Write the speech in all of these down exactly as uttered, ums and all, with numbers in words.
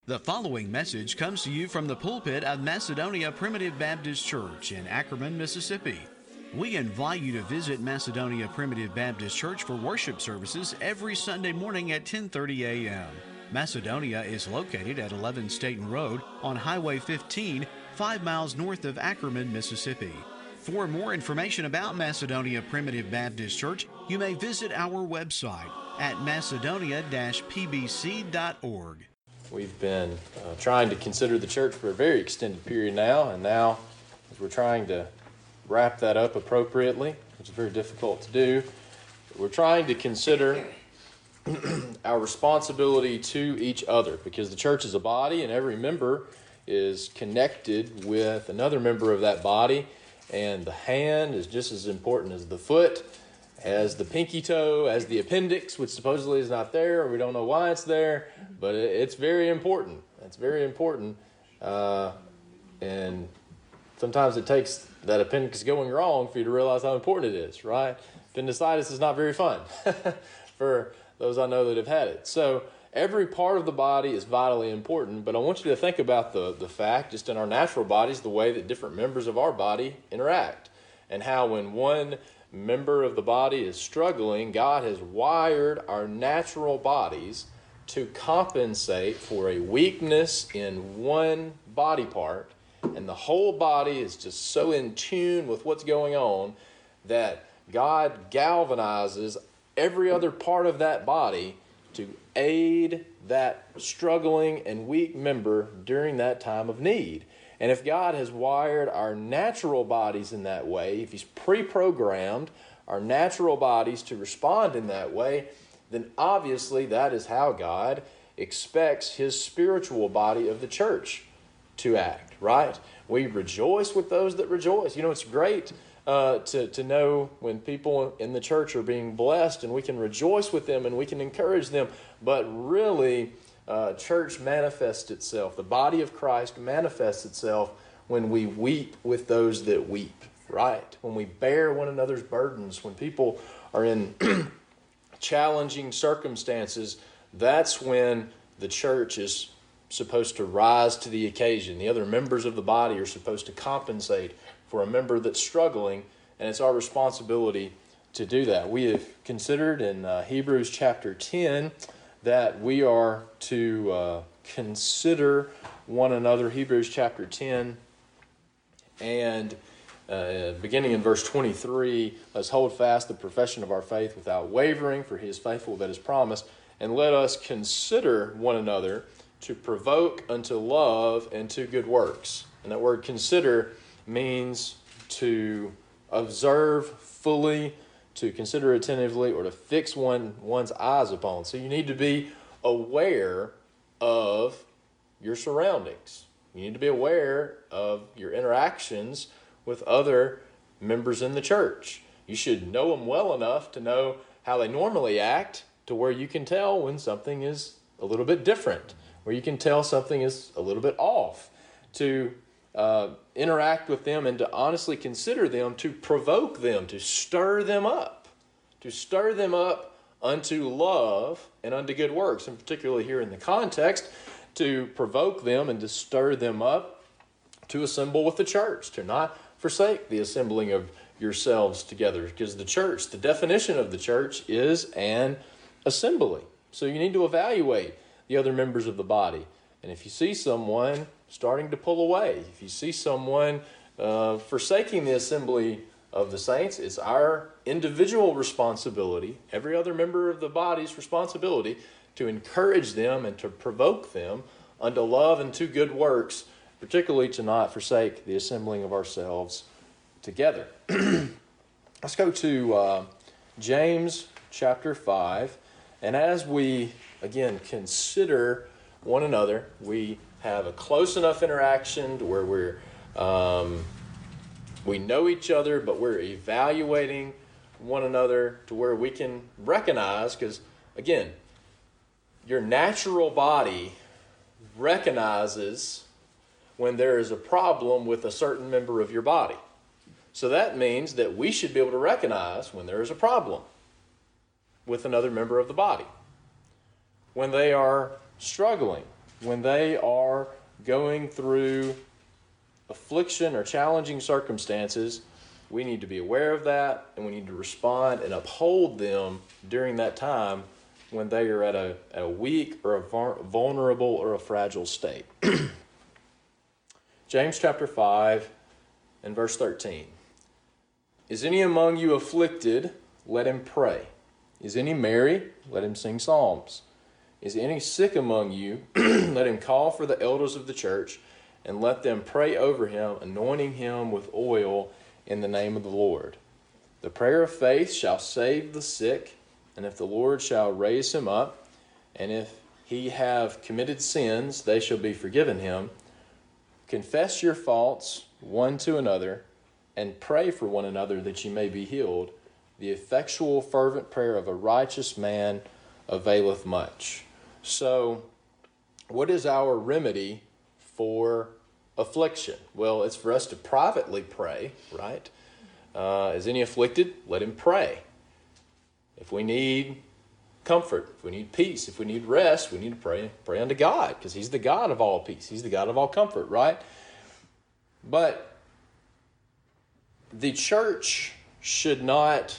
The following message comes to you from the pulpit of Macedonia Primitive Baptist Church in Ackerman, Mississippi. We invite you to visit Macedonia Primitive Baptist Church for worship services every Sunday morning at ten thirty a m Macedonia is located at eleven Staten Road on Highway fifteen, five miles north of Ackerman, Mississippi. For more information about Macedonia Primitive Baptist Church, you may visit our website at macedonia dash p b c dot org. We've been uh, trying to consider the church for a very extended period now, and now as we're trying to wrap that up appropriately, which is very difficult to do, we're trying to consider our responsibility to each other, because the church is a body and every member is connected with another member of that body, and the hand is just as important as the foot, as the pinky toe, as the appendix, which supposedly is not there, or we don't know why it's there, but it's very important. It's very important, uh, and sometimes it takes that appendix going wrong for you to realize how important it is, right? Appendicitis is not very fun for those I know that have had it. So every part of the body is vitally important, but I want you to think about the, the fact, just in our natural bodies, the way that different members of our body interact, and how when one member of the body is struggling, God has wired our natural bodies to compensate for a weakness in one body part, and the whole body is just so in tune with what's going on that God galvanizes every other part of that body to aid that struggling and weak member during that time of need. And if God has wired our natural bodies in that way, if He's pre-programmed our natural bodies to respond in that way, then obviously that is how God expects His spiritual body of the church to act, right? We rejoice with those that rejoice. You know, it's great uh, to, to know when people in the church are being blessed, and we can rejoice with them and we can encourage them, but really, Uh, church manifests itself, the body of Christ manifests itself when we weep with those that weep, right? When we bear one another's burdens, when people are in challenging circumstances, that's when the church is supposed to rise to the occasion. The other members of the body are supposed to compensate for a member that's struggling, and it's our responsibility to do that. We have considered in uh, Hebrews chapter ten that we are to uh, consider one another. Hebrews chapter ten, and uh, beginning in verse twenty-three, let's hold fast the profession of our faith without wavering, for He is faithful that is promised, and let us consider one another to provoke unto love and to good works. And that word consider means to observe fully, to consider attentively, or to fix one one's eyes upon. So you need to be aware of your surroundings. You need to be aware of your interactions with other members in the church. You should know them well enough to know how they normally act, to where you can tell when something is a little bit different, where you can tell something is a little bit off, to Uh, interact with them and to honestly consider them, to provoke them, to stir them up, to stir them up unto love and unto good works, and particularly here in the context, to provoke them and to stir them up to assemble with the church, to not forsake the assembling of yourselves together, because the church, the definition of the church is an assembly. So you need to evaluate the other members of the body, and if you see someone starting to pull away, if you see someone uh, forsaking the assembly of the saints, it's our individual responsibility, every other member of the body's responsibility, to encourage them and to provoke them unto love and to good works, particularly to not forsake the assembling of ourselves together. Let's go to uh, James chapter five, and as we, again, consider one another, we have a close enough interaction to where we're um, we know each other, but we're evaluating one another to where we can recognize, because again, your natural body recognizes when there is a problem with a certain member of your body. So that means that we should be able to recognize when there is a problem with another member of the body, when they are struggling, when they are going through affliction or challenging circumstances, we need to be aware of that, and we need to respond and uphold them during that time when they are at a, at a weak or a vulnerable or a fragile state. James chapter five and verse thirteen. Is any among you afflicted? Let him pray. Is any merry? Let him sing psalms. Is any sick among you? Let him call for the elders of the church, and let them pray over him, anointing him with oil in the name of the Lord. The prayer of faith shall save the sick, and if the Lord shall raise him up, and if he have committed sins, they shall be forgiven him. Confess your faults one to another, and pray for one another that you may be healed. The effectual, fervent prayer of a righteous man availeth much. So, what is our remedy for affliction? Well, it's for us to privately pray, right? Uh, is any afflicted? Let him pray. If we need comfort, if we need peace, if we need rest, we need to pray, pray unto God, because he's the God of all peace. He's the God of all comfort, right? But the church should not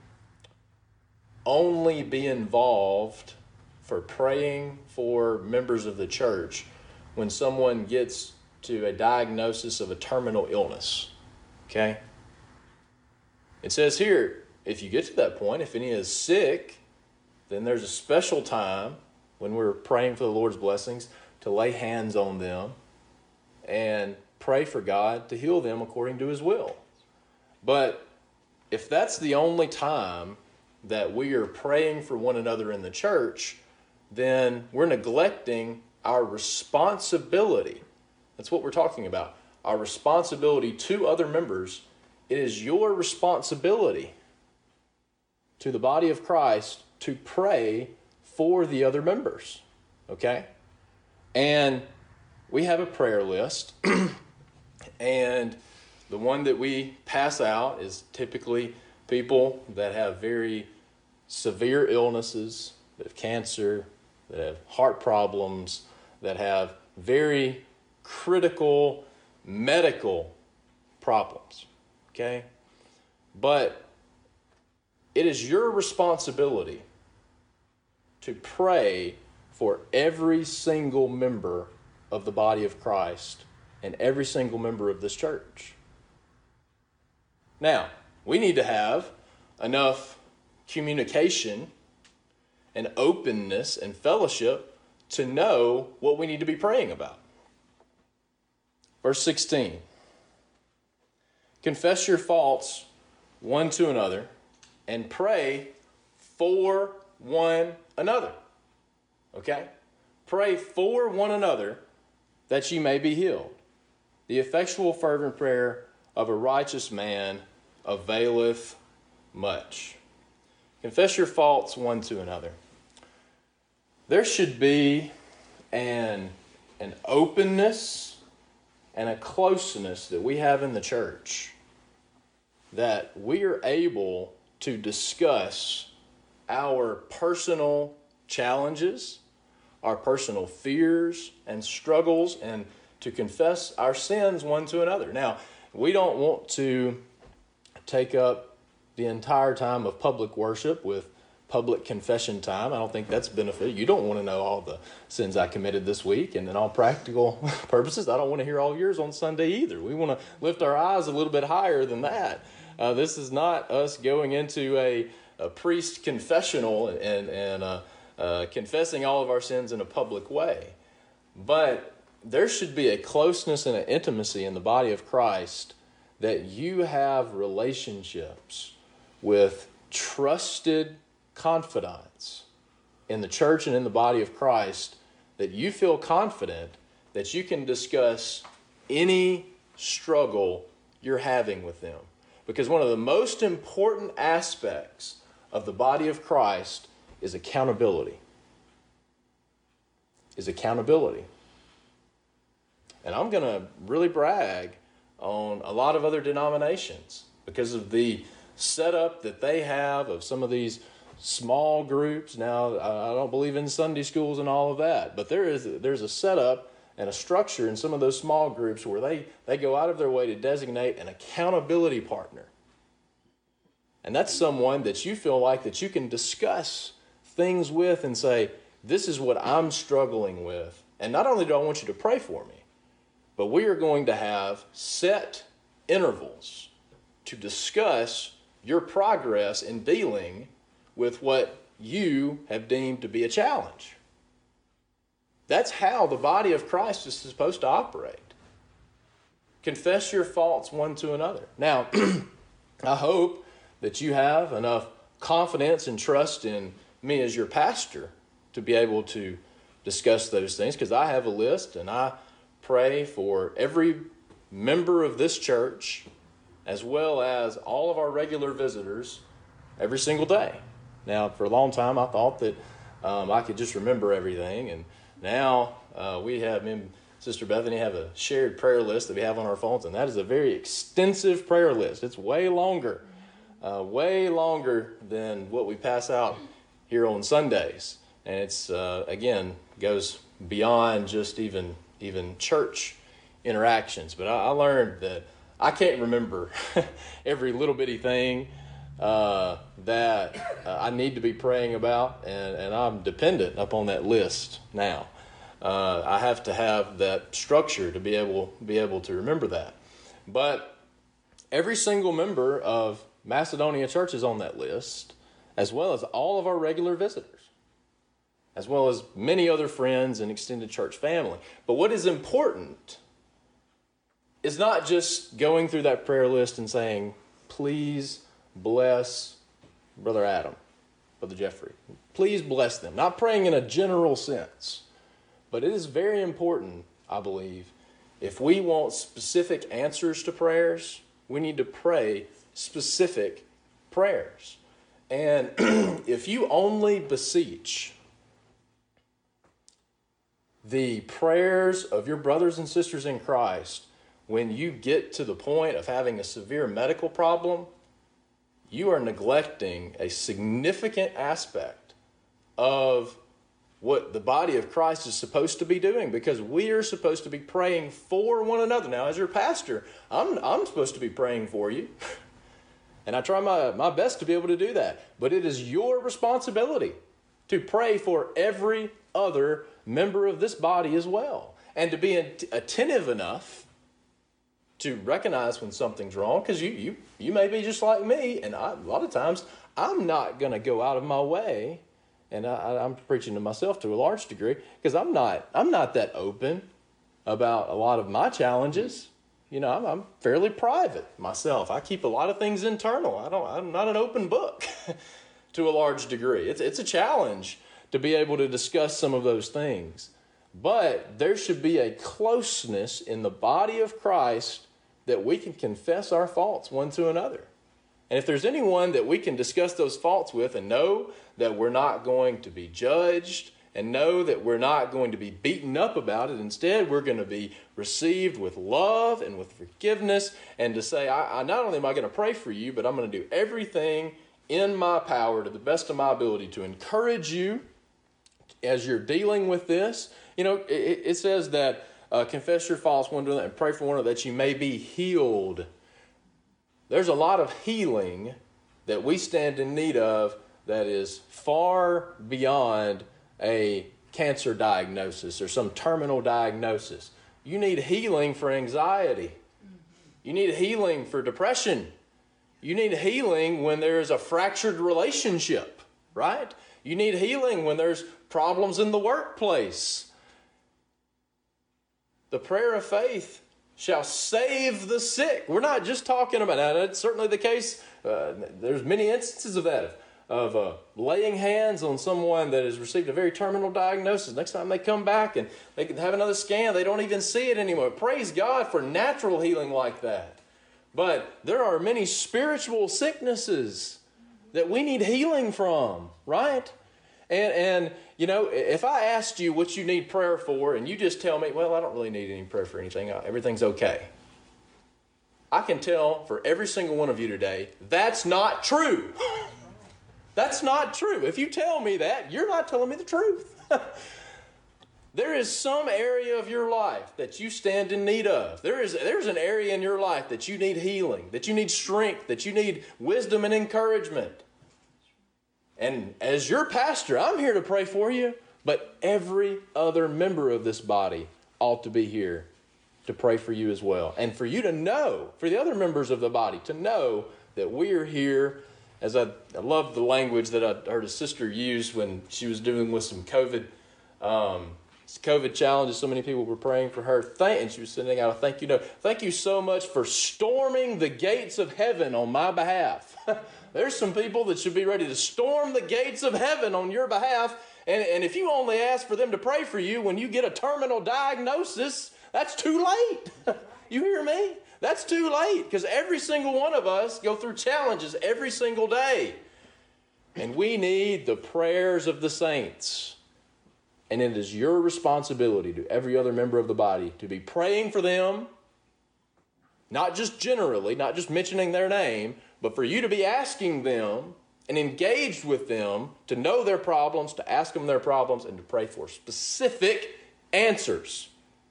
only be involved for praying for members of the church when someone gets to a diagnosis of a terminal illness, okay? It says here, if you get to that point, if any is sick, then there's a special time when we're praying for the Lord's blessings to lay hands on them and pray for God to heal them according to his will. But if that's the only time that we are praying for one another in the church, then we're neglecting our responsibility. That's what we're talking about. Our responsibility to other members. It is your responsibility to the body of Christ to pray for the other members. Okay? And we have a prayer list. And the one that we pass out is typically people that have very severe illnesses, that have cancer, that have heart problems, that have very critical medical problems, okay? But it is your responsibility to pray for every single member of the body of Christ and every single member of this church. Now, we need to have enough communication and openness and fellowship to know what we need to be praying about. Verse sixteen. Confess your faults one to another and pray for one another. Okay? Pray for one another that ye may be healed. The effectual fervent prayer of a righteous man availeth much. Confess your faults one to another. There should be an, an openness and a closeness that we have in the church that we are able to discuss our personal challenges, our personal fears and struggles, and to confess our sins one to another. Now, we don't want to take up the entire time of public worship with public confession time. I don't think that's beneficial. You don't want to know all the sins I committed this week, and in all practical purposes, I don't want to hear all of yours on Sunday either. We want to lift our eyes a little bit higher than that. Uh, this is not us going into a, a priest confessional and, and uh, uh, confessing all of our sins in a public way. But there should be a closeness and an intimacy in the body of Christ that you have relationships with trusted confidants in the church and in the body of Christ, that you feel confident that you can discuss any struggle you're having with them. Because one of the most important aspects of the body of Christ is accountability. Is accountability. And I'm going to really brag on a lot of other denominations because of the setup that they have of some of these small groups. Now, I don't believe in Sunday schools and all of that, but there is there's a setup and a structure in some of those small groups where they, they go out of their way to designate an accountability partner. And that's someone that you feel like that you can discuss things with and say, this is what I'm struggling with. And not only do I want you to pray for me, but we are going to have set intervals to discuss your progress in dealing with what you have deemed to be a challenge. That's how the body of Christ is supposed to operate. Confess your faults one to another. Now, I hope that you have enough confidence and trust in me as your pastor to be able to discuss those things, because I have a list and I pray for every member of this church as well as all of our regular visitors every single day. Now, for a long time, I thought that um, I could just remember everything, and now uh, we have, me and Sister Bethany have a shared prayer list that we have on our phones, and that is a very extensive prayer list. It's way longer, uh, way longer than what we pass out here on Sundays. And it's, uh, again, goes beyond just even even church interactions. But I, I learned that I can't remember every little bitty thing uh, that uh, I need to be praying about, and, and I'm dependent upon that list now. Uh, I have to have that structure to be able be able to remember that. But every single member of Macedonia Church is on that list, as well as all of our regular visitors, as well as many other friends and extended church family. But what is important is not just going through that prayer list and saying, please bless Brother Adam, Brother Jeffrey. Please bless them. Not praying in a general sense. But it is very important, I believe, if we want specific answers to prayers, we need to pray specific prayers. And if you only beseech the prayers of your brothers and sisters in Christ when you get to the point of having a severe medical problem, you are neglecting a significant aspect of what the body of Christ is supposed to be doing, because we are supposed to be praying for one another. Now, as your pastor, I'm, I'm supposed to be praying for you, and I try my, my best to be able to do that. But it is your responsibility to pray for every other member of this body as well, and to be attentive enough to recognize when something's wrong, because you, you, you may be just like me, and I, a lot of times I'm not going to go out of my way. And I, I'm preaching to myself to a large degree, because I'm not I'm not that open about a lot of my challenges. You know, I'm, I'm fairly private myself. I keep a lot of things internal. I don't. I'm not an open book to a large degree. It's it's a challenge to be able to discuss some of those things. But there should be a closeness in the body of Christ that we can confess our faults one to another. And if there's anyone that we can discuss those faults with and know that we're not going to be judged, and know that we're not going to be beaten up about it, instead we're going to be received with love and with forgiveness, and to say, I, I not only am I going to pray for you, but I'm going to do everything in my power to the best of my ability to encourage you as you're dealing with this. You know, it, it says that uh, confess your faults one to another and pray for one another that you may be healed. There's a lot of healing that we stand in need of that is far beyond a cancer diagnosis or some terminal diagnosis. You need healing for anxiety. You need healing for depression. You need healing when there's a fractured relationship, right? You need healing when there's problems in the workplace. The prayer of faith shall save the sick. We're not just talking about that. That's certainly the case. Uh, there's many instances of that, of uh, laying hands on someone that has received a very terminal diagnosis. Next time they come back and they can have another scan, they don't even see it anymore. Praise God for natural healing like that. But there are many spiritual sicknesses that we need healing from, right? And, and you know, if I asked you what you need prayer for and you just tell me, well, I don't really need any prayer for anything, everything's okay, I can tell for every single one of you today, that's not true. That's not true. If you tell me that, you're not telling me the truth. There is some area of your life that you stand in need of. There is, there's an area in your life that you need healing, that you need strength, that you need wisdom and encouragement. And as your pastor, I'm here to pray for you, but every other member of this body ought to be here to pray for you as well. And for you to know, for the other members of the body, to know that we are here. As I, I love the language that I heard a sister use when she was dealing with some COVID um, COVID challenges. So many people were praying for her. Thank, and she was sending out a thank you note. Thank you so much for storming the gates of heaven on my behalf. There's some people that should be ready to storm the gates of heaven on your behalf. And, and if you only ask for them to pray for you when you get a terminal diagnosis, that's too late. You hear me? That's too late, because every single one of us go through challenges every single day. And we need the prayers of the saints. And it is your responsibility to every other member of the body to be praying for them, not just generally, not just mentioning their name, but for you to be asking them and engaged with them to know their problems, to ask them their problems, and to pray for specific answers.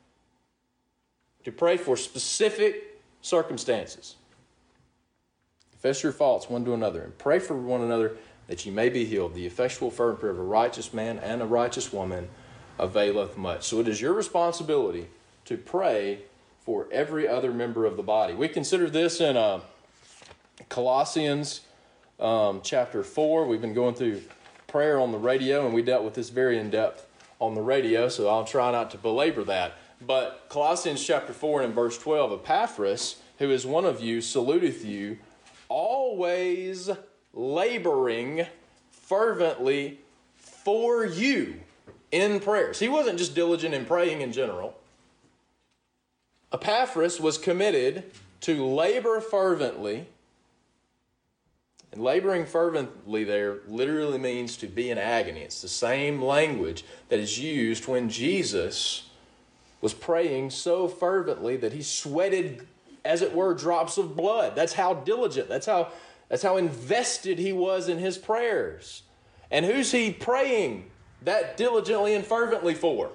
To pray for specific circumstances. Confess your faults one to another and pray for one another that ye may be healed. The effectual fervent prayer of a righteous man and a righteous woman availeth much. So it is your responsibility to pray for every other member of the body. We consider this in uh, Colossians um, chapter four. We've been going through prayer on the radio, and we dealt with this very in depth on the radio, so I'll try not to belabor that. But Colossians chapter four and verse twelve, Epaphras, who is one of you, saluteth you, always laboring fervently for you in prayers. He wasn't just diligent in praying in general. Epaphras was committed to labor fervently. And laboring fervently there literally means to be in agony. It's the same language that is used when Jesus was praying so fervently that he sweated, as it were, drops of blood. That's how diligent, that's how, that's how invested he was in his prayers. And who's he praying that diligently and fervently for?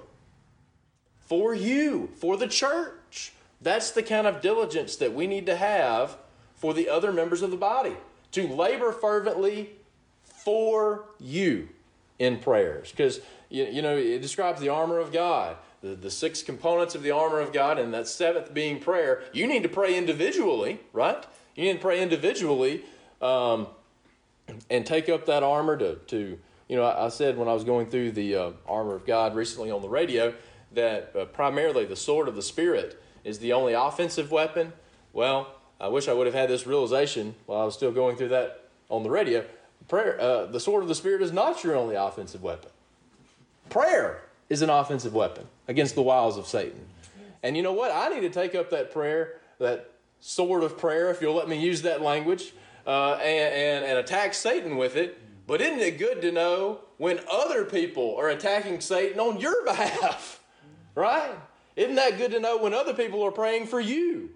For you, for the church. That's the kind of diligence that we need to have for the other members of the body. To labor fervently for you in prayers. Because, you, you know, it describes the armor of God. The, the six components of the armor of God, and that seventh being prayer. You need to pray individually, right? You need to pray individually um, and take up that armor to, to you know, I, I said when I was going through the uh, armor of God recently on the radio that uh, primarily the sword of the Spirit is the only offensive weapon. Well, I wish I would have had this realization while I was still going through that on the radio. Prayer, uh, the sword of the Spirit is not your only offensive weapon. Prayer is an offensive weapon against the wiles of Satan. And you know what? I need to take up that prayer, that sword of prayer, if you'll let me use that language, uh, and, and, and attack Satan with it. But isn't it good to know when other people are attacking Satan on your behalf? Right? Isn't that good to know when other people are praying for you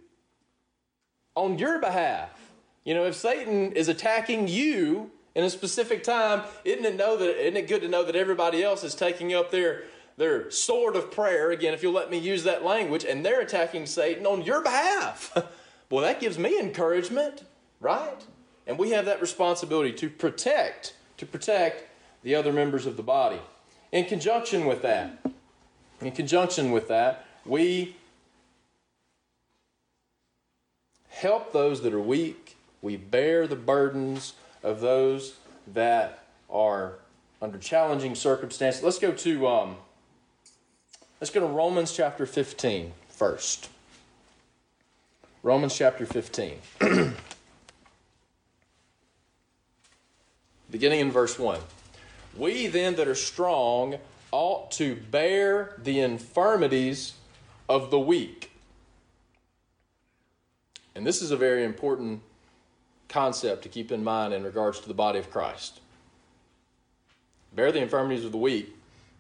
on your behalf? You know, if Satan is attacking you in a specific time, isn't it know that isn't it good to know that everybody else is taking up their their sword of prayer, again, if you'll let me use that language, and they're attacking Satan on your behalf? Boy, that gives me encouragement, right? And we have that responsibility to protect, to protect the other members of the body. In conjunction with that, in conjunction with that, we help those that are weak. We bear the burdens of those that are under challenging circumstances. Let's go to um, let's go to Romans chapter fifteen first. Romans chapter fifteen. Beginning in verse one. We then that are strong ought to bear the infirmities of the weak. And this is a very important concept to keep in mind in regards to the body of Christ. Bear the infirmities of the weak,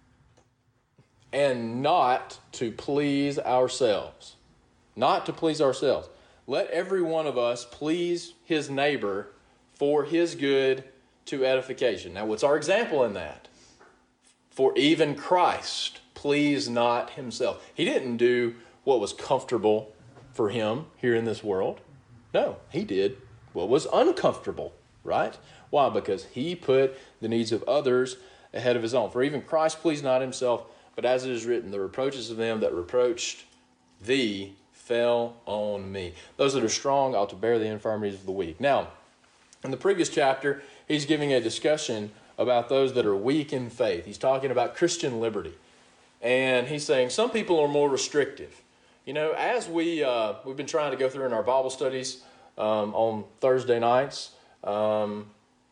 and not to please ourselves. Not to please ourselves. Let every one of us please his neighbor for his good to edification. Now, what's our example in that? For even Christ pleased not himself. He didn't do what was comfortable for him here in this world. No, he did what was uncomfortable, right? Why? Because he put the needs of others ahead of his own. For even Christ pleased not himself, but as it is written, the reproaches of them that reproached thee fell on me. Those that are strong ought to bear the infirmities of the weak. Now, in the previous chapter, he's giving a discussion about those that are weak in faith. He's talking about Christian liberty. And he's saying some people are more restrictive. You know, as we, uh, we've been trying to go through in our Bible studies um, on Thursday nights, um,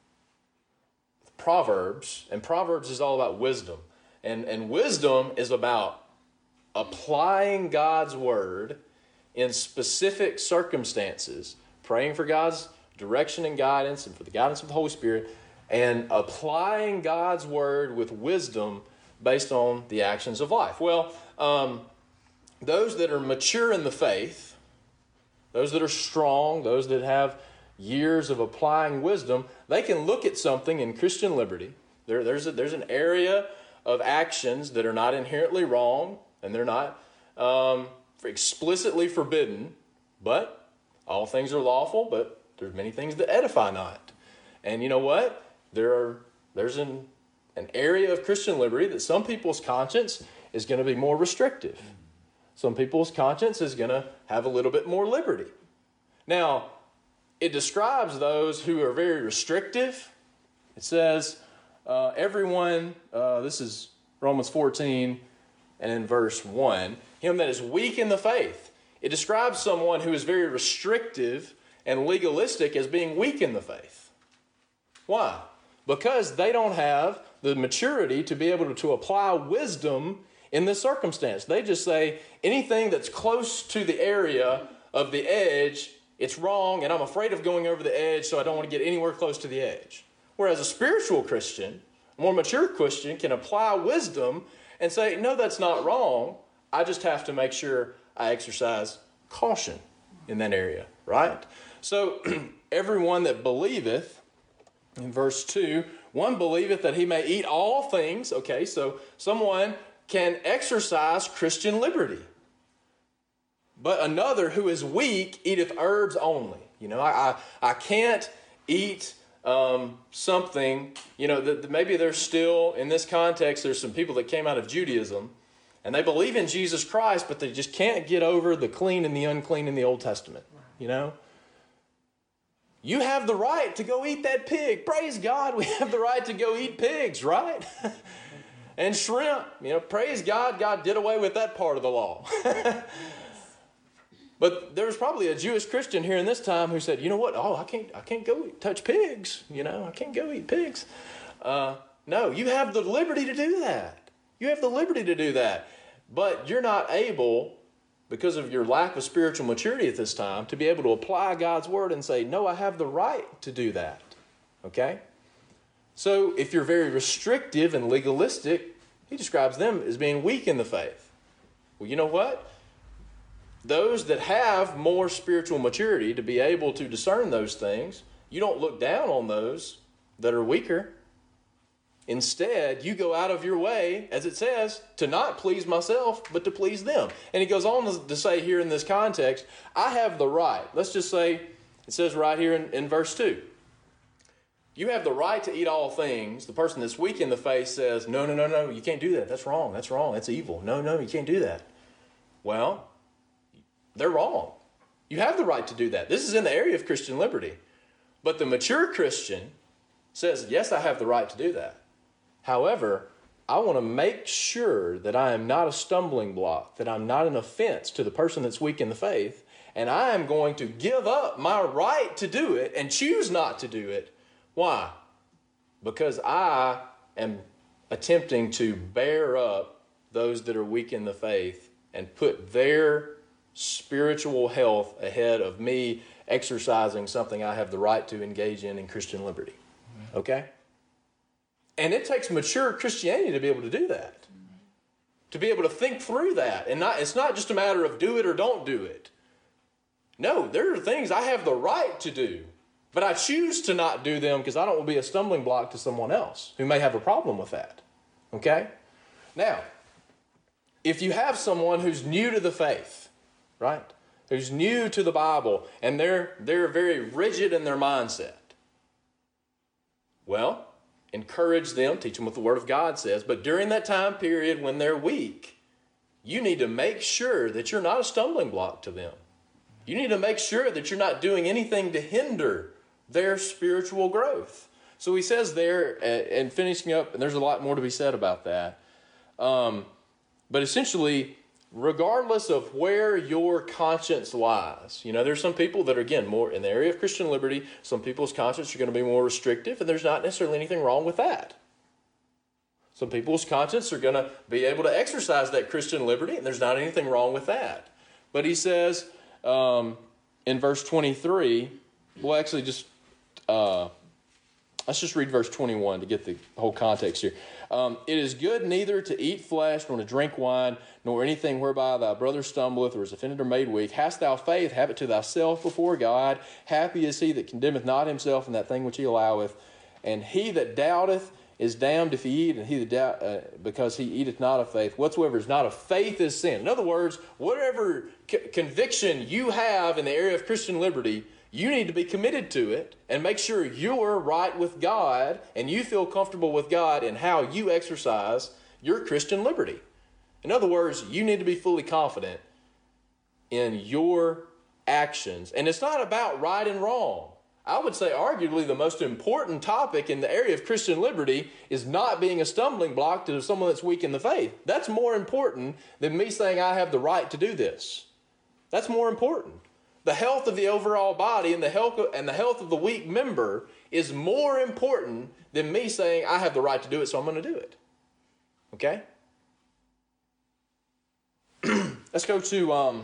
Proverbs, and Proverbs is all about wisdom. And, and wisdom is about applying God's word in specific circumstances, praying for God's direction and guidance and for the guidance of the Holy Spirit, and applying God's word with wisdom based on the actions of life. Well, um, those that are mature in the faith, those that are strong, those that have years of applying wisdom, they can look at something in Christian liberty. There, there's, a, there's an area of actions that are not inherently wrong, and they're not um, explicitly forbidden, but all things are lawful, but there's many things that edify not. And you know what? There are there's an, an area of Christian liberty that some people's conscience is going to be more restrictive. Some people's conscience is going to have a little bit more liberty. Now, it describes those who are very restrictive. It says, uh, everyone, uh, this is Romans fourteen and in verse one, him that is weak in the faith. It describes someone who is very restrictive and legalistic as being weak in the faith. Why? Because they don't have the maturity to be able to, to apply wisdom in this circumstance. They just say anything that's close to the area of the edge, it's wrong, and I'm afraid of going over the edge, so I don't want to get anywhere close to the edge. Whereas a spiritual Christian, a more mature Christian, can apply wisdom and say, no, that's not wrong. I just have to make sure I exercise caution in that area, right? So, everyone that believeth, in verse two, one believeth that he may eat all things. Okay, so someone can exercise Christian liberty. But another who is weak eateth herbs only. You know, I, I, I can't eat um, something, you know, that maybe there's still, in this context, there's some people that came out of Judaism, and they believe in Jesus Christ, but they just can't get over the clean and the unclean in the Old Testament, you know? You have the right to go eat that pig. Praise God, we have the right to go eat pigs, right? And shrimp. You know, praise God, God did away with that part of the law. But there was probably a Jewish Christian here in this time who said, you know what? Oh, I can't, I can't go touch pigs. You know, I can't go eat pigs. Uh, no, you have the liberty to do that. You have the liberty to do that. But you're not able, because of your lack of spiritual maturity at this time, to be able to apply God's word and say, no, I have the right to do that. Okay? So if you're very restrictive and legalistic, he describes them as being weak in the faith. Well, you know what? Those that have more spiritual maturity to be able to discern those things, you don't look down on those that are weaker. Instead, you go out of your way, as it says, to not please myself, but to please them. And he goes on to say here in this context, I have the right. Let's just say, it says right here in, in verse two. You have the right to eat all things. The person that's weak in the faith says, no, no, no, no, you can't do that. That's wrong. That's wrong. That's evil. No, no, you can't do that. Well, they're wrong. You have the right to do that. This is in the area of Christian liberty. But the mature Christian says, yes, I have the right to do that. However, I want to make sure that I am not a stumbling block, that I'm not an offense to the person that's weak in the faith, and I am going to give up my right to do it and choose not to do it. Why? Because I am attempting to bear up those that are weak in the faith and put their spiritual health ahead of me exercising something I have the right to engage in in Christian liberty. Okay? And it takes mature Christianity to be able to do that. To be able to think through that. And not, it's not just a matter of do it or don't do it. No, there are things I have the right to do. But I choose to not do them because I don't want to be a stumbling block to someone else who may have a problem with that. Okay? Now, if you have someone who's new to the faith, right? Who's new to the Bible, and they're they're very rigid in their mindset. Well, encourage them, teach them what the Word of God says, but during that time period when they're weak, you need to make sure that you're not a stumbling block to them. You need to make sure that you're not doing anything to hinder their spiritual growth. So he says there, and finishing up, and there's a lot more to be said about that, um, but essentially, regardless of where your conscience lies, you know, there's some people that are, again, more in the area of Christian liberty, some people's conscience are going to be more restrictive, and there's not necessarily anything wrong with that. Some people's conscience are going to be able to exercise that Christian liberty, and there's not anything wrong with that. But he says um, in verse twenty-three, well, actually, just uh, let's just read verse twenty-one to get the whole context here. Um, it is good neither to eat flesh, nor to drink wine, nor anything whereby thy brother stumbleth, or is offended or made weak. Hast thou faith, have it to thyself before God. Happy is he that condemneth not himself in that thing which he alloweth. And he that doubteth is damned if he eat, and he that doubt, uh, because he eateth not of faith. Whatsoever is not of faith is sin. In other words, whatever c- conviction you have in the area of Christian liberty, you need to be committed to it and make sure you're right with God and you feel comfortable with God in how you exercise your Christian liberty. In other words, you need to be fully confident in your actions. And it's not about right and wrong. I would say arguably the most important topic in the area of Christian liberty is not being a stumbling block to someone that's weak in the faith. That's more important than me saying I have the right to do this. That's more important. The health of the overall body and the health of, and the health of the weak member is more important than me saying I have the right to do it, so I'm going to do it. Okay? Let's go to um,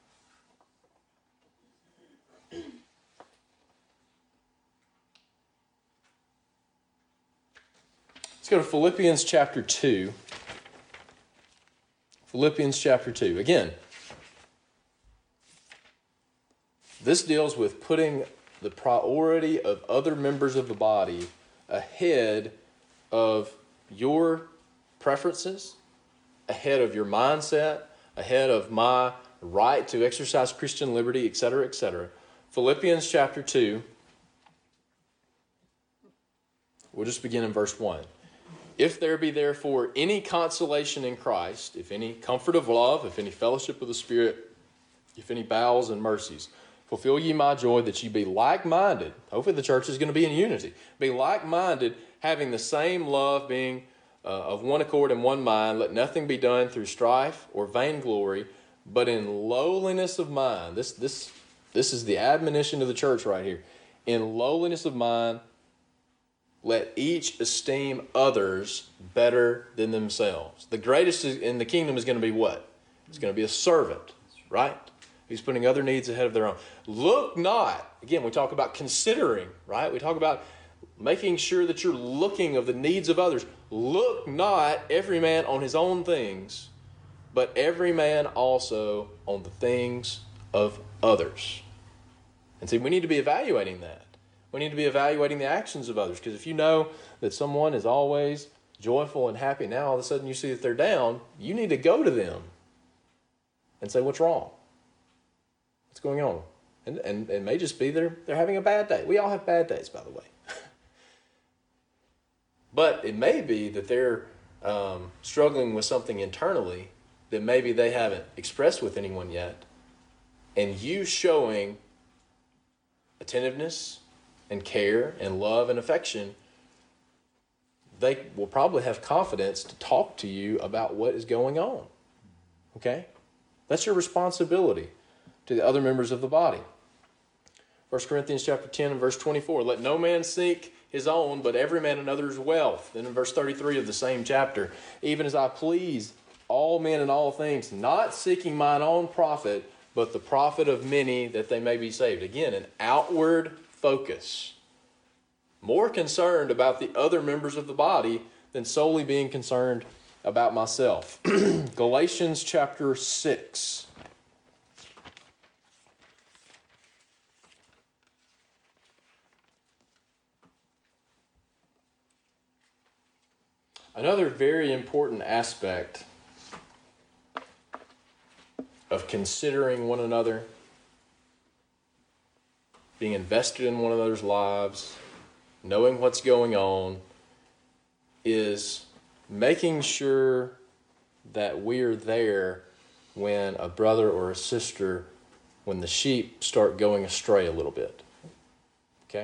let's go to Philippians chapter two. Philippians chapter two. Again, this deals with putting the priority of other members of the body ahead of your preferences, ahead of your mindset, ahead of my right to exercise Christian liberty, et cetera, et cetera. Philippians chapter two, we'll just begin in verse one. If there be therefore any consolation in Christ, if any comfort of love, if any fellowship of the Spirit, if any bowels and mercies, fulfill ye my joy, that ye be like-minded. Hopefully the church is going to be in unity. Be like-minded, having the same love, being uh, of one accord and one mind. Let nothing be done through strife or vainglory, but in lowliness of mind. This, this, this is the admonition of the church right here. In lowliness of mind, let each esteem others better than themselves. The greatest in the kingdom is going to be what? It's going to be a servant, right? He's putting other needs ahead of their own. Look not, again, we talk about considering, right? We talk about making sure that you're looking of the needs of others. Look not every man on his own things, but every man also on the things of others. And see, we need to be evaluating that. We need to be evaluating the actions of others, because if you know that someone is always joyful and happy, now all of a sudden you see that they're down, you need to go to them and say, what's wrong? What's going on? And, and it may just be they're, they're having a bad day. We all have bad days, by the way. But it may be that they're um, struggling with something internally that maybe they haven't expressed with anyone yet. And you showing attentiveness and care and love and affection, they will probably have confidence to talk to you about what is going on. Okay? That's your responsibility to the other members of the body. First Corinthians chapter ten and verse twenty-four. Let no man seek his own, but every man another's wealth. Then in verse thirty-three of the same chapter. Even as I please all men in all things, not seeking mine own profit, but the profit of many, that they may be saved. Again, an outward focus. More concerned about the other members of the body than solely being concerned about myself. Galatians chapter six. Another very important aspect of considering one another, being invested in one another's lives, knowing what's going on, is making sure that we're there when a brother or a sister, when the sheep start going astray a little bit. Okay?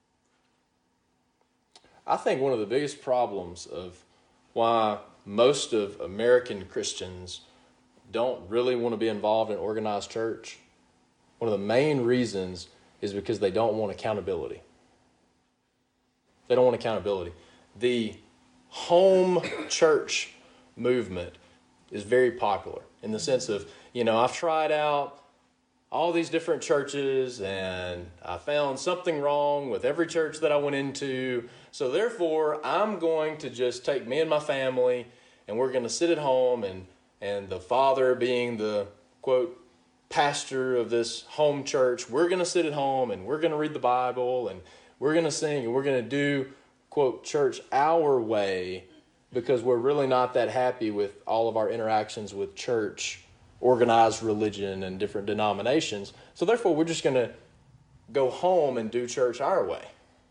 I think one of the biggest problems of why most of American Christians don't really want to be involved in organized church, one of the main reasons is because they don't want accountability. They don't want accountability. The home church movement is very popular in the sense of, you know, I've tried out all these different churches and I found something wrong with every church that I went into. So therefore, I'm going to just take me and my family and we're going to sit at home, and, and the father being the, quote, pastor of this home church, we're going to sit at home and we're going to read the Bible and we're going to sing and we're going to do, quote, church our way, because we're really not that happy with all of our interactions with church, organized religion, and different denominations. So therefore, we're just going to go home and do church our way.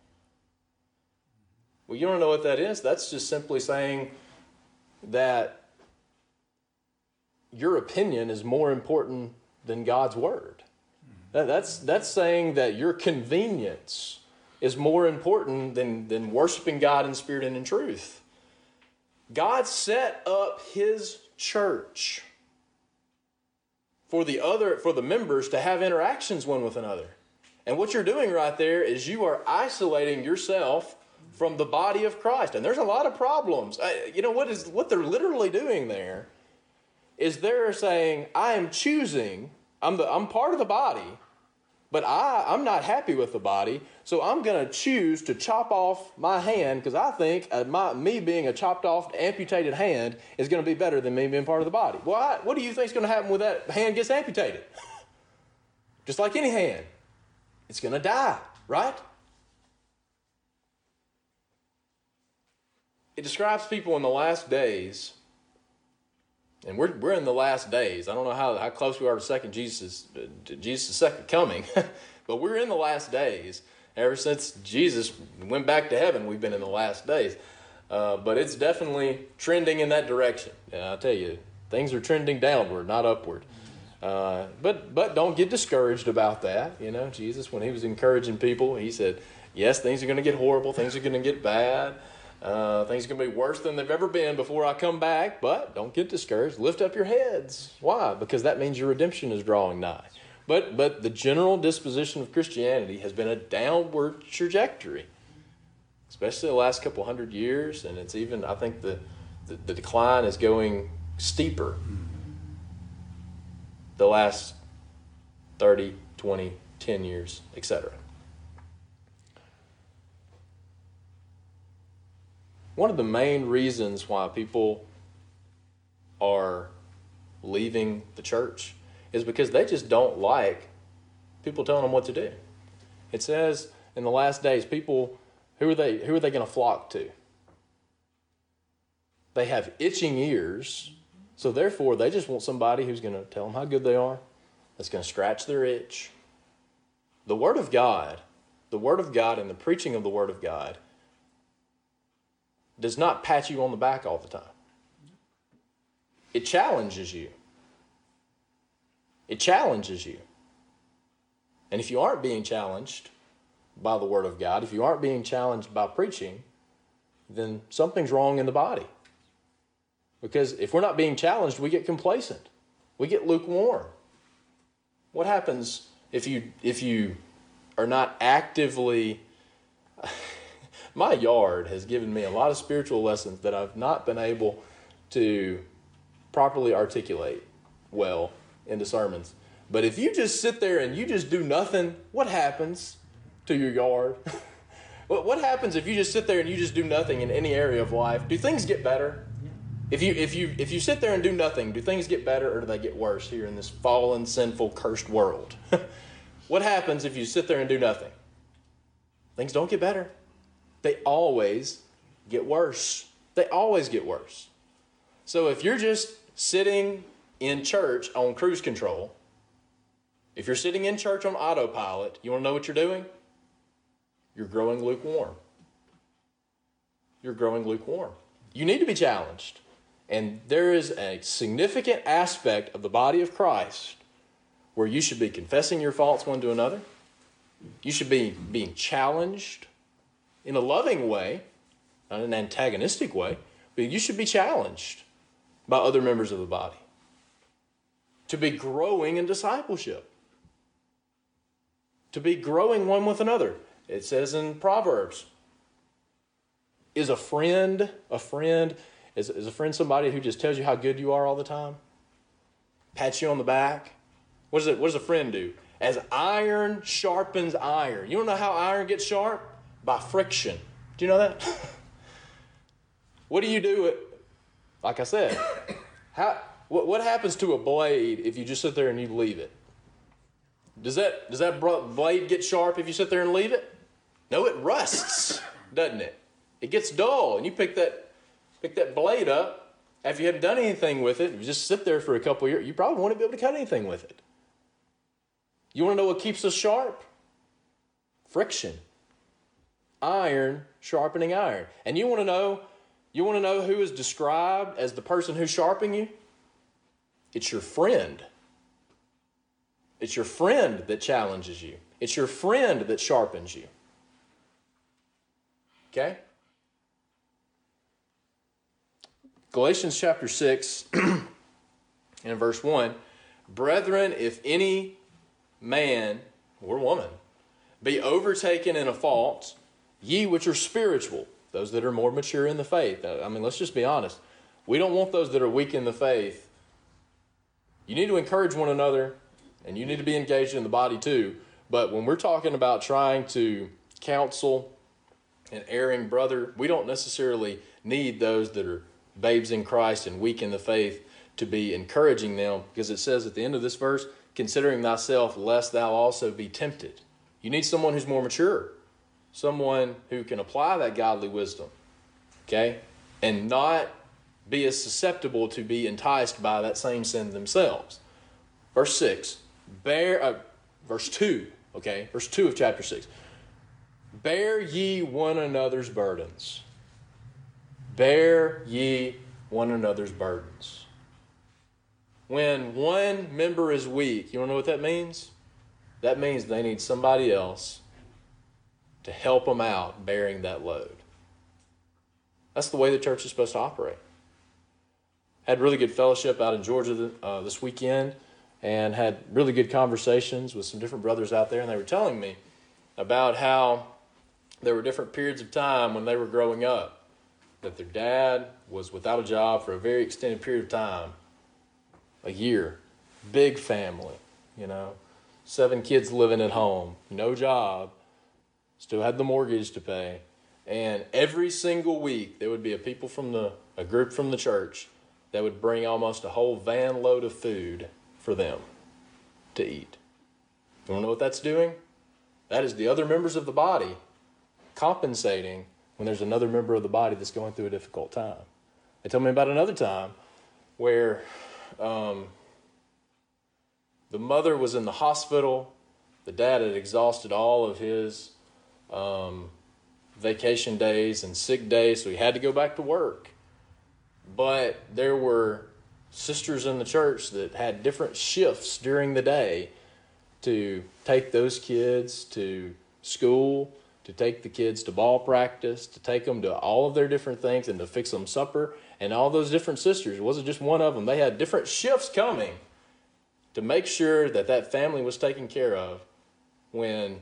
Well, you don't know what that is? That's just simply saying that your opinion is more important than God's word. That, that's, that's saying that your convenience is more important than, than worshiping God in spirit and in truth. God set up his church for the other, for the members to have interactions one with another. And what you're doing right there is you are isolating yourself from the body of Christ. And there's a lot of problems. I, you know, what is what they're literally doing there is they're saying, I am choosing, I'm the I'm part of the body, but I, I'm not happy with the body, so I'm going to choose to chop off my hand because I think uh, my, me being a chopped off, amputated hand is going to be better than me being part of the body. Well, I, what do you think is going to happen when that hand gets amputated? Just like any hand. It's going to die, right? It describes people in the last days, and we're we're in the last days. I don't know how, how close we are to second Jesus, to Jesus' second coming, but we're in the last days. Ever since Jesus went back to heaven, we've been in the last days. Uh, but it's definitely trending in that direction. And I'll tell you, things are trending downward, not upward. Uh, but but don't get discouraged about that. You know, Jesus, when he was encouraging people, he said, yes, things are going to get horrible. Things are going to get bad. Uh, things are going to be worse than they've ever been before I come back. But don't get discouraged. Lift up your heads. Why? Because that means your redemption is drawing nigh. But but the general disposition of Christianity has been a downward trajectory, especially the last couple hundred years. And it's even, I think the, the, the decline is going steeper the last thirty, twenty, ten years, et cetera. One of the main reasons why people are leaving the church is because they just don't like people telling them what to do. It says in the last days, people, who are they, who are they going to flock to? They have itching ears, so therefore they just want somebody who's going to tell them how good they are, that's going to scratch their itch. The Word of God, the Word of God and the preaching of the Word of God does not pat you on the back all the time. It challenges you. It challenges you. And if you aren't being challenged by the Word of God, if you aren't being challenged by preaching, then something's wrong in the body. Because if we're not being challenged, we get complacent. We get lukewarm. What happens if you if you are not actively... My yard has given me a lot of spiritual lessons that I've not been able to properly articulate well into sermons. But if you just sit there and you just do nothing, what happens to your yard? What happens if you just sit there and you just do nothing in any area of life? Do things get better? If you if you if you sit there and do nothing, do things get better or do they get worse here in this fallen, sinful, cursed world? What happens if you sit there and do nothing? Things don't get better. They always get worse. They always get worse. So if you're just sitting in church on cruise control, if you're sitting in church on autopilot, you want to know what you're doing? You're growing lukewarm. You're growing lukewarm. You need to be challenged. And there is a significant aspect of the body of Christ where you should be confessing your faults one to another. You should be being challenged in a loving way, not an antagonistic way, but you should be challenged by other members of the body to be growing in discipleship, to be growing one with another. It says in Proverbs, is a friend a friend? Is, is a friend somebody who just tells you how good you are all the time? Pats you on the back? What does it, what does a friend do? As iron sharpens iron. You want to know how iron gets sharp? By friction. Do you know that? What do you do? It, like I said, how, what, what happens to a blade if you just sit there and you leave it? Does that, does that blade get sharp if you sit there and leave it? No, it rusts, doesn't it? It gets dull, and you pick that, pick that blade up after you haven't done anything with it. If you just sit there for a couple of years, you probably won't be able to cut anything with it. You want to know what keeps us sharp? Friction. Iron sharpening iron. And you want to know, you want to know who is described as the person who's sharpening you? It's your friend. It's your friend that challenges you. It's your friend that sharpens you. Okay? Galatians chapter six and verse one, brethren, if any man or woman be overtaken in a fault, ye which are spiritual, those that are more mature in the faith. I mean, let's just be honest. We don't want those that are weak in the faith. You need to encourage one another, and you need to be engaged in the body too. But when we're talking about trying to counsel an erring brother, we don't necessarily need those that are babes in Christ and weak in the faith to be encouraging them, because it says at the end of this verse, considering thyself lest thou also be tempted. You need someone who's more mature, someone who can apply that godly wisdom, okay, and not be as susceptible to be enticed by that same sin themselves. Verse six, bear, uh, verse two, okay, verse two of chapter six. Bear ye one another's burdens. Bear ye one another's burdens. When one member is weak, you want to know what that means? That means they need somebody else to help them out bearing that load. That's the way the church is supposed to operate. Had really good fellowship out in Georgia uh, this weekend, and had really good conversations with some different brothers out there, and they were telling me about how there were different periods of time when they were growing up that their dad was without a job for a very extended period of time, a year, big family, you know, seven kids living at home, no job, still had the mortgage to pay, and every single week there would be a people from the a group from the church that would bring almost a whole van load of food for them to eat. You want to know what that's doing? That is the other members of the body compensating when there's another member of the body that's going through a difficult time. They told me about another time where um, the mother was in the hospital. The dad had exhausted all of his um, vacation days and sick days, so he had to go back to work. But there were sisters in the church that had different shifts during the day to take those kids to school, to take the kids to ball practice, to take them to all of their different things, and to fix them supper. And all those different sisters, it wasn't just one of them. They had different shifts coming to make sure that that family was taken care of when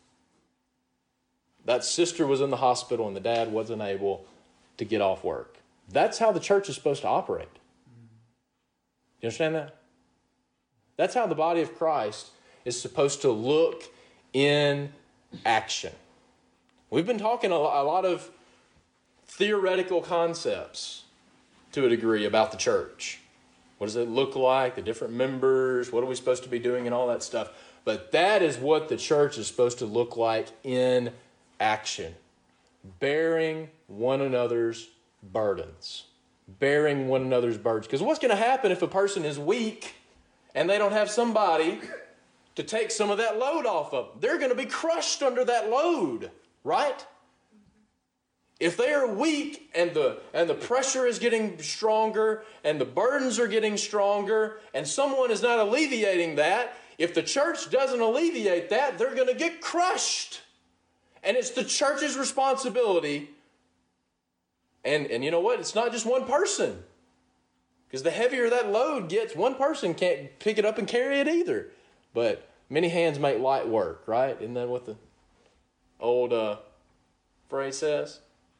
that sister was in the hospital and the dad wasn't able to get off work. That's how the church is supposed to operate. You understand that? That's how the body of Christ is supposed to look in action. We've been talking a lot of theoretical concepts to a degree about the church. What does it look like? The different members? What are we supposed to be doing and all that stuff? But that is what the church is supposed to look like in action. Bearing one another's burdens. Bearing one another's burdens. Because what's going to happen if a person is weak and they don't have somebody to take some of that load off of them? They're going to be crushed under that load, right? If they are weak and the and the pressure is getting stronger and the burdens are getting stronger and someone is not alleviating that, if the church doesn't alleviate that, they're going to get crushed. And it's the church's responsibility. And, and you know what? It's not just one person. Because the heavier that load gets, one person can't pick it up and carry it either. But many hands make light work, right? Isn't that what the old uh, phrase says?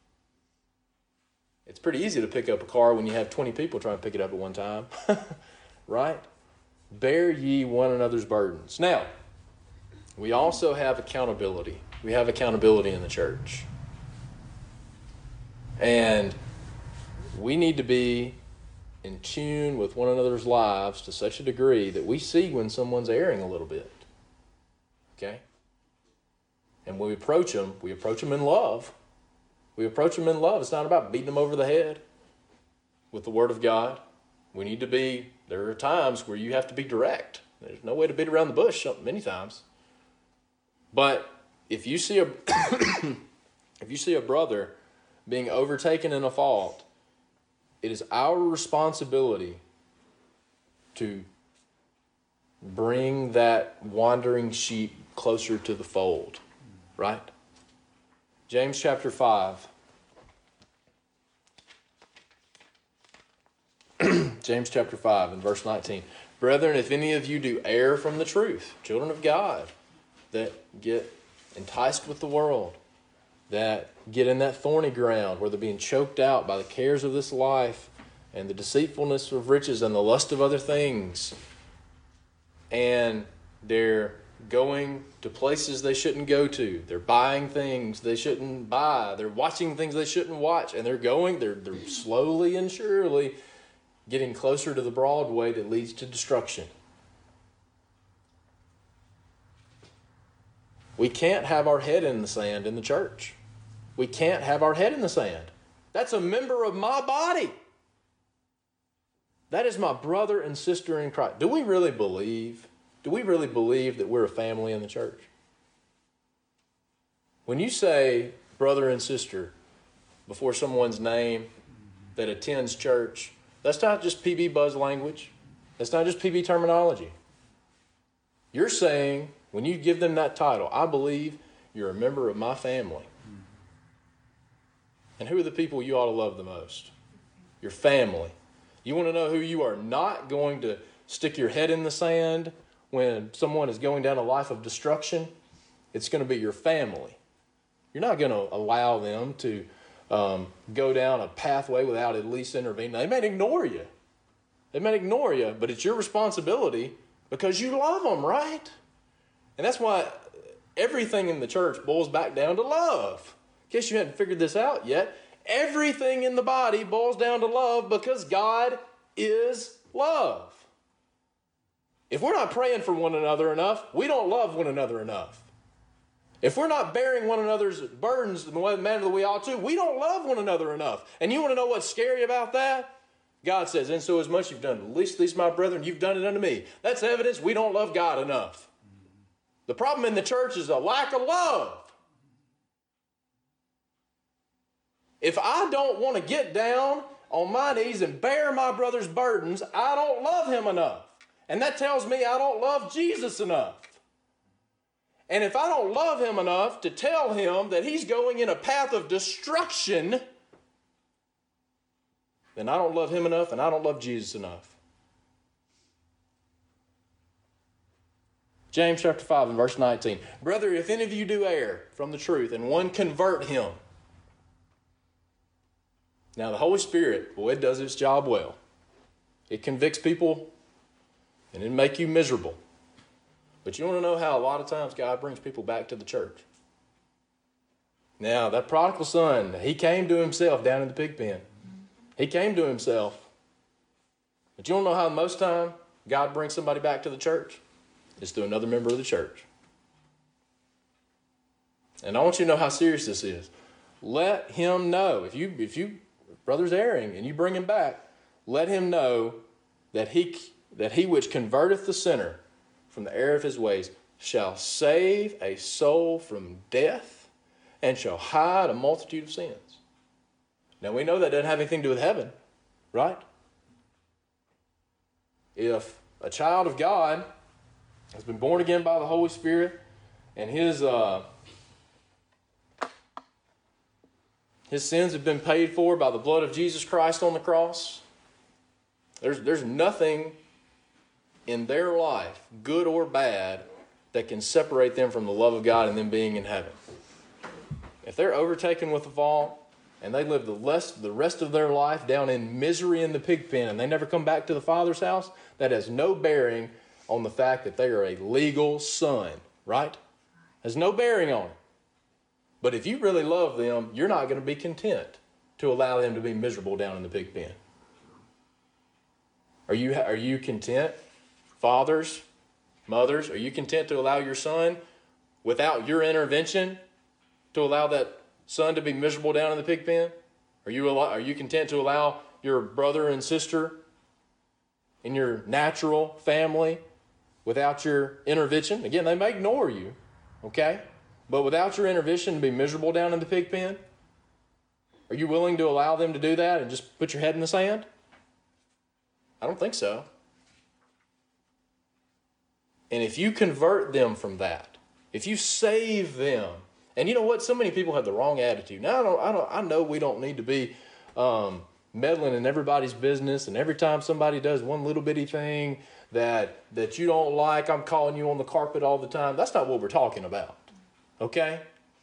It's pretty easy to pick up a car when you have twenty people trying to pick it up at one time. Right? Bear ye one another's burdens. Now, we also have accountability. We have accountability in the church. And we need to be in tune with one another's lives to such a degree that we see when someone's erring a little bit. Okay? And when we approach them, we approach them in love. We approach them in love. It's not about beating them over the head with the Word of God. We need to be, there are times where you have to be direct. There's no way to beat around the bush many times. But if you see a if you see a brother being overtaken in a fault, it is our responsibility to bring that wandering sheep closer to the fold, right? James chapter five. James chapter five and verse nineteen. Brethren, if any of you do err from the truth, children of God, that get enticed with the world, that get in that thorny ground where they're being choked out by the cares of this life and the deceitfulness of riches and the lust of other things, and they're going to places they shouldn't go to. They're buying things they shouldn't buy. They're watching things they shouldn't watch. And they're going, they're, they're slowly and surely getting closer to the broad way that leads to destruction. We can't have our head in the sand in the church. We can't have our head in the sand. That's a member of my body. That is my brother and sister in Christ. Do we really believe? Do we really believe that we're a family in the church? When you say brother and sister before someone's name that attends church, that's not just P B buzz language. That's not just P B terminology. You're saying, when you give them that title, I believe you're a member of my family. And who are the people you ought to love the most? Your family. You want to know who you are not going to stick your head in the sand when someone is going down a life of destruction? It's going to be your family. You're not going to allow them to um, go down a pathway without at least intervening. They may ignore you. They may ignore you, but it's your responsibility because you love them, right? And that's why everything in the church boils back down to love. In case you hadn't figured this out yet, everything in the body boils down to love because God is love. If we're not praying for one another enough, we don't love one another enough. If we're not bearing one another's burdens in the manner that we ought to, we don't love one another enough. And you want to know what's scary about that? God says, and so as much you've done, at least these my brethren, you've done it unto me. That's evidence we don't love God enough. The problem in the church is a lack of love. If I don't want to get down on my knees and bear my brother's burdens, I don't love him enough. And that tells me I don't love Jesus enough. And if I don't love him enough to tell him that he's going in a path of destruction, then I don't love him enough and I don't love Jesus enough. James chapter five and verse nineteen. Brother, if any of you do err from the truth and one convert him. Now the Holy Spirit, boy, it does its job well. It convicts people and it make you miserable. But you want to know how a lot of times God brings people back to the church? Now, that prodigal son, he came to himself down in the pig pen. He came to himself. But you want to know how most time God brings somebody back to the church? It's through another member of the church. And I want you to know how serious this is. Let him know. If you, if you brother's erring, and you bring him back, let him know that he that he which converteth the sinner from the error of his ways shall save a soul from death and shall hide a multitude of sins. Now we know that doesn't have anything to do with heaven, right? If a child of God has been born again by the Holy Spirit and his uh, his sins have been paid for by the blood of Jesus Christ on the cross, there's, there's nothing in their life, good or bad, that can separate them from the love of God and them being in heaven. If they're overtaken with the fall and they live the rest, the rest of their life down in misery in the pig pen and they never come back to the Father's house, that has no bearing on the fact that they are a legal son, right? Has no bearing on it. But if you really love them, you're not going to be content to allow them to be miserable down in the pig pen. Are you, are you content, fathers, mothers, are you content to allow your son, without your intervention, to allow that son to be miserable down in the pig pen? Are you, are you content to allow your brother and sister in your natural family, without your intervention? Again, they may ignore you, okay? But without your intervention to be miserable down in the pig pen? Are you willing to allow them to do that and just put your head in the sand? I don't think so. And if you convert them from that, if you save them, and you know what? So many people have the wrong attitude. Now, I don't, I don't, I know we don't need to be um, meddling in everybody's business, and every time somebody does one little bitty thing that that you don't like, I'm calling you on the carpet all the time. That's not what we're talking about, okay?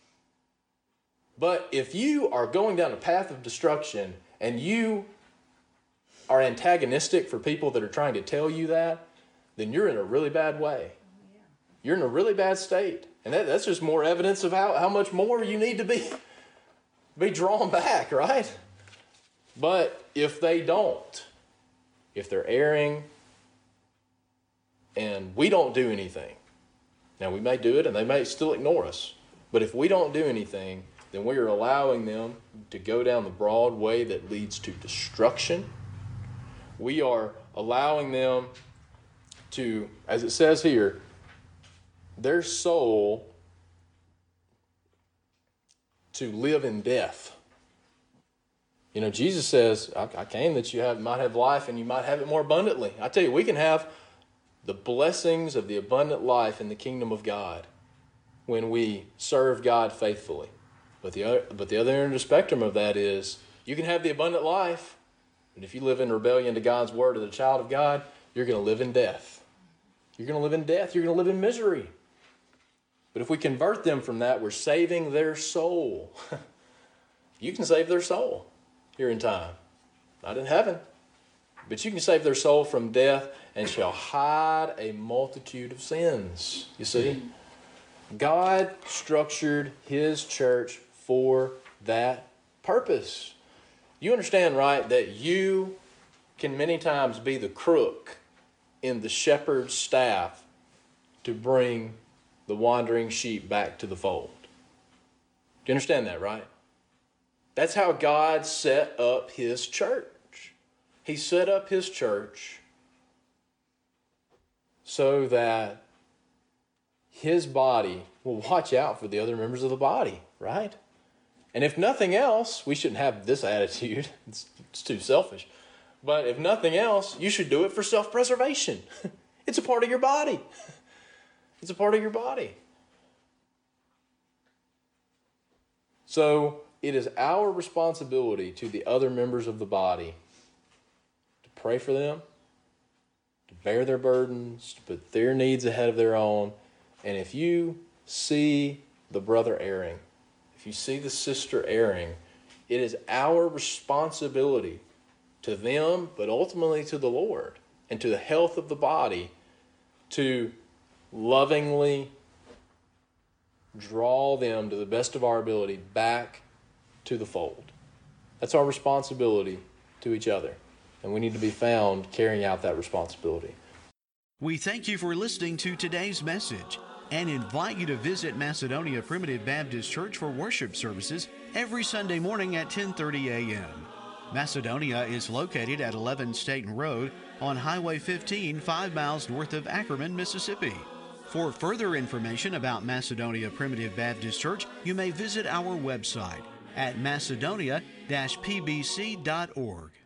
But if you are going down a path of destruction and you are antagonistic for people that are trying to tell you that, then you're in a really bad way. You're in a really bad state. And that, that's just more evidence of how, how much more you need to be, be drawn back, right? But if they don't, if they're erring and we don't do anything, now we may do it and they may still ignore us, but if we don't do anything, then we are allowing them to go down the broad way that leads to destruction. We are allowing them to, as it says here, their soul to live in death. You know, Jesus says, I, I came that you have, might have life and you might have it more abundantly. I tell you, we can have the blessings of the abundant life in the kingdom of God when we serve God faithfully. But the other, but the other end of the spectrum of that is you can have the abundant life, but if you live in rebellion to God's word as a child of God, you're going to live in death. You're going to live in death. You're going to live in misery. But if we convert them from that, we're saving their soul. You can save their soul here in time. Not in heaven. But you can save their soul from death and shall hide a multitude of sins. You see? God structured his church for that purpose. You understand, right, that you can many times be the crook in the shepherd's staff to bring the wandering sheep back to the fold. Do you understand that, right? That's how God set up his church. He set up his church so that his body will watch out for the other members of the body, right? And if nothing else, we shouldn't have this attitude. It's, it's too selfish. But if nothing else, you should do it for self-preservation. It's a part of your body. It's a part of your body. So it is our responsibility to the other members of the body to pray for them, to bear their burdens, to put their needs ahead of their own. And if you see the brother erring, if you see the sister erring, it is our responsibility to them, but ultimately to the Lord and to the health of the body, to lovingly draw them to the best of our ability back to the fold. That's our responsibility to each other, and we need to be found carrying out that responsibility. We thank you for listening to today's message and invite you to visit Macedonia Primitive Baptist Church for worship services every Sunday morning at ten thirty a.m. Macedonia is located at eleven Staten Road on Highway fifteen, five miles north of Ackerman, Mississippi. For further information about Macedonia Primitive Baptist Church, you may visit our website at macedonia dash p b c dot org.